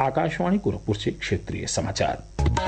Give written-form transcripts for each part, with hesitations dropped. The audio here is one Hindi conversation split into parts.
आकाशवाणी गोरखपुर से क्षेत्रीय समाचार।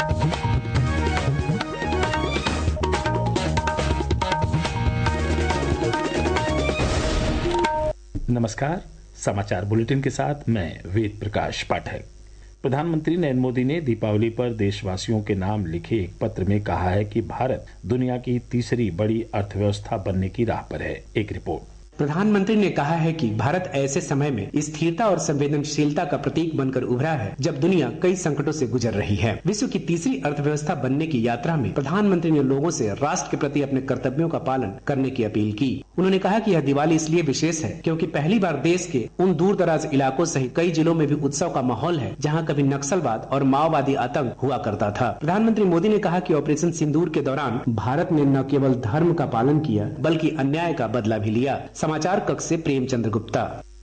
नमस्कार, समाचार बुलेटिन के साथ मैं वेद प्रकाश पाठक। प्रधानमंत्री नरेंद्र मोदी ने दीपावली पर देशवासियों के नाम लिखे एक पत्र में कहा है कि भारत दुनिया की तीसरी बड़ी अर्थव्यवस्था बनने की राह पर है। एक रिपोर्ट। प्रधानमंत्री ने कहा है कि भारत ऐसे समय में स्थिरता और संवेदनशीलता का प्रतीक बनकर उभरा है जब दुनिया कई संकटों से गुजर रही है। विश्व की तीसरी अर्थव्यवस्था बनने की यात्रा में प्रधानमंत्री ने लोगों से राष्ट्र के प्रति अपने कर्तव्यों का पालन करने की अपील की। उन्होंने कहा कि यह दिवाली इसलिए विशेष है क्योंकि पहली बार देश के उन दूर दराज इलाकों सहित कई जिलों में भी उत्सव का माहौल है जहाँ कभी नक्सलवाद और माओवादी आतंक हुआ करता था। प्रधानमंत्री मोदी ने कहा कि ऑपरेशन सिंदूर के दौरान भारत ने न केवल धर्म का पालन किया बल्कि अन्याय का बदला भी लिया। समाचार कक्ष से प्रेमचंद्र गुप्ता।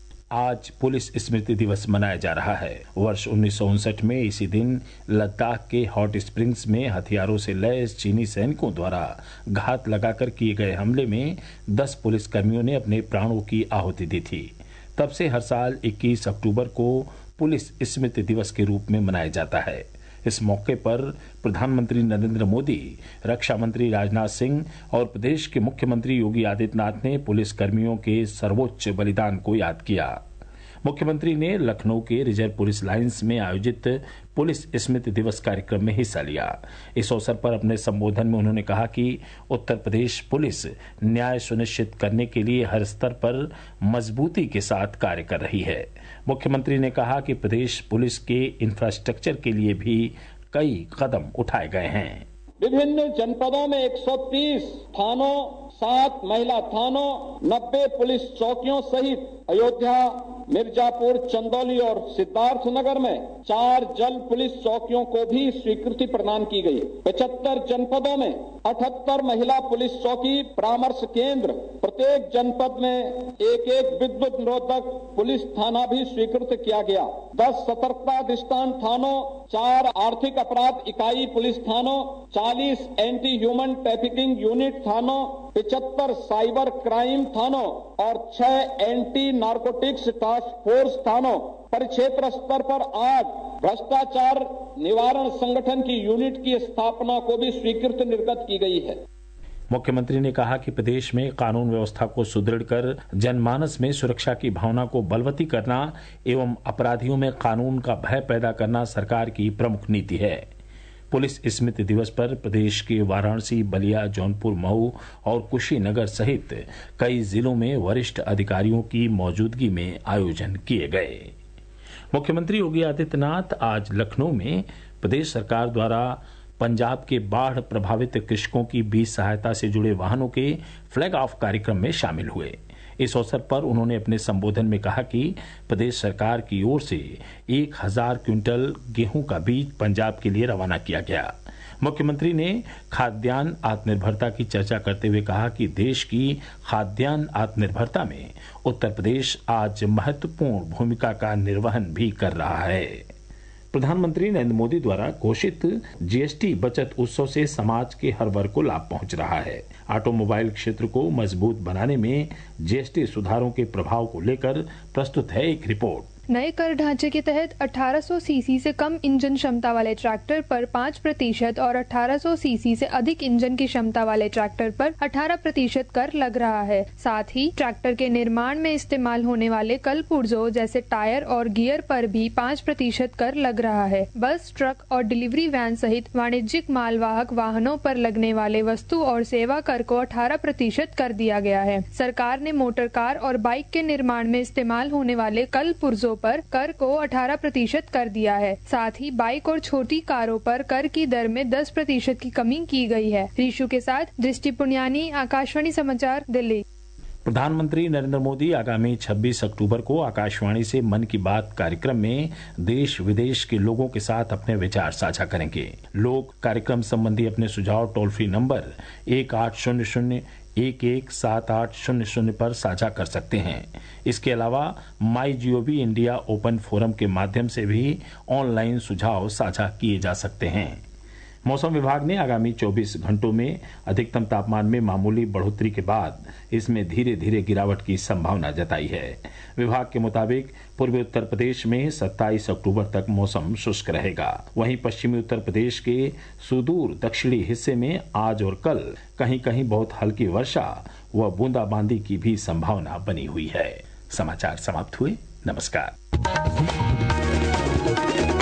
आज पुलिस स्मृति दिवस मनाया जा रहा है। वर्ष 1959 में इसी दिन लद्दाख के हॉट स्प्रिंग्स में हथियारों से लैस चीनी सैनिकों द्वारा घात लगाकर किए गए हमले में 10 पुलिसकर्मियों ने अपने प्राणों की आहुति दी थी। तब से हर साल 21 अक्टूबर को पुलिस स्मृति दिवस के रूप में मनाया जाता है। इस मौके पर प्रधानमंत्री नरेंद्र मोदी, रक्षा मंत्री राजनाथ सिंह और प्रदेश के मुख्यमंत्री योगी आदित्यनाथ ने पुलिस कर्मियों के सर्वोच्च बलिदान को याद किया। मुख्यमंत्री ने लखनऊ के रिजर्व पुलिस लाइन्स में आयोजित पुलिस स्मृति दिवस कार्यक्रम में हिस्सा लिया। इस अवसर पर अपने संबोधन में उन्होंने कहा कि उत्तर प्रदेश पुलिस न्याय सुनिश्चित करने के लिए हर स्तर पर मजबूती के साथ कार्य कर रही है। मुख्यमंत्री ने कहा कि प्रदेश पुलिस के इंफ्रास्ट्रक्चर के लिए भी कई कदम उठाए गए हैं। विभिन्न जनपदों में 130 थानों, 7 महिला थानों, 90 पुलिस चौकियों सहित अयोध्या, मिर्जापुर, चंदौली और सिद्धार्थनगर में 4 जल पुलिस चौकियों को भी स्वीकृति प्रदान की गई। 75 जनपदों में 78 महिला पुलिस चौकी, परामर्श केंद्र, प्रत्येक जनपद में एक विद्युत निरोधक पुलिस थाना भी स्वीकृत किया गया। 10 सतर्कता अधिष्ठान थानों, 4 आर्थिक अपराध इकाई पुलिस थानों, 40 एंटी ह्यूमन ट्रैफिकिंग यूनिट थानों, 75 साइबर क्राइम थानों और 6 एंटी नार्कोटिक्स टास्क फोर्स थानों, परिक्षेत्र स्तर पर 8 भ्रष्टाचार निवारण संगठन की यूनिट की स्थापना को भी स्वीकृति निर्गत की गई है। मुख्यमंत्री ने कहा कि प्रदेश में कानून व्यवस्था को सुदृढ़ कर जनमानस में सुरक्षा की भावना को बलवती करना एवं अपराधियों में कानून का भय पैदा करना सरकार की प्रमुख नीति है। पुलिस स्मृति दिवस पर प्रदेश के वाराणसी, बलिया, जौनपुर, मऊ और कुशीनगर सहित कई जिलों में वरिष्ठ अधिकारियों की मौजूदगी में आयोजन किए गए। मुख्यमंत्री योगी आदित्यनाथ आज लखनऊ में प्रदेश सरकार द्वारा पंजाब के बाढ़ प्रभावित कृषकों की बीज सहायता से जुड़े वाहनों के फ्लैग ऑफ कार्यक्रम में शामिल हुए। इस अवसर पर उन्होंने अपने संबोधन में कहा कि प्रदेश सरकार की ओर से 1000 क्विंटल गेहूं का बीज पंजाब के लिए रवाना किया गया। मुख्यमंत्री ने खाद्यान्न आत्मनिर्भरता की चर्चा करते हुए कहा कि देश की खाद्यान्न आत्मनिर्भरता में उत्तर प्रदेश आज महत्वपूर्ण भूमिका का निर्वहन भी कर रहा है। प्रधानमंत्री नरेंद्र मोदी द्वारा घोषित जीएसटी बचत उत्सव से समाज के हर वर्ग को लाभ पहुंच रहा है। ऑटोमोबाइल क्षेत्र को मजबूत बनाने में जीएसटी सुधारों के प्रभाव को लेकर प्रस्तुत है एक रिपोर्ट। नए कर ढांचे के तहत 1800 सीसी से कम इंजन क्षमता वाले ट्रैक्टर पर 5% और 1800 सीसी से अधिक इंजन की क्षमता वाले ट्रैक्टर पर 18% कर लग रहा है। साथ ही ट्रैक्टर के निर्माण में इस्तेमाल होने वाले कल पुर्जों जैसे टायर और गियर पर भी 5% कर लग रहा है। बस, ट्रक और डिलीवरी वैन सहित वाणिज्यिक मालवाहक वाहनों पर लगने वाले वस्तु और सेवा कर को 18% कर दिया गया है। सरकार ने मोटर कार और बाइक के निर्माण में इस्तेमाल होने वाले कल पुर्जों पर कर को 18% कर दिया है। साथ ही बाइक और छोटी कारों पर कर की दर में 10% की कमी की गई है। ऋषु के साथ दृष्टि पुनियानी, आकाशवाणी समाचार, दिल्ली। प्रधानमंत्री नरेंद्र मोदी आगामी 26 अक्टूबर को आकाशवाणी से मन की बात कार्यक्रम में देश विदेश के लोगों के साथ अपने विचार साझा करेंगे। लोग कार्यक्रम संबंधी अपने सुझाव टोल फ्री नंबर 1800-117800 पर साझा कर सकते हैं। इसके अलावा MyGov इंडिया ओपन फोरम के माध्यम से भी ऑनलाइन सुझाव साझा किए जा सकते हैं। मौसम विभाग ने आगामी 24 घंटों में अधिकतम तापमान में मामूली बढ़ोतरी के बाद इसमें धीरे धीरे गिरावट की संभावना जताई है। विभाग के मुताबिक पूर्वी उत्तर प्रदेश में 27 अक्टूबर तक मौसम शुष्क रहेगा। वहीं पश्चिमी उत्तर प्रदेश के सुदूर दक्षिणी हिस्से में आज और कल कहीं कहीं बहुत हल्की वर्षा व बूंदाबांदी की भी संभावना बनी हुई है। समाचार समाप्त हुए। नमस्कार।